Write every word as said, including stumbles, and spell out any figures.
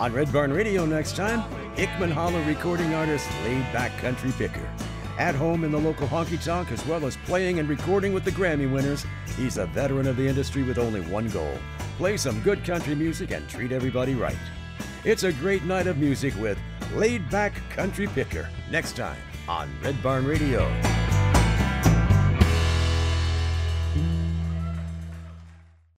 On Red Barn Radio next time, Hickman Hollow recording artist Laid Back Country Picker. At home in the local honky-tonk, as well as playing and recording with the Grammy winners, he's a veteran of the industry with only one goal: play some good country music and treat everybody right. It's a great night of music with Laid Back Country Picker next time on Red Barn Radio.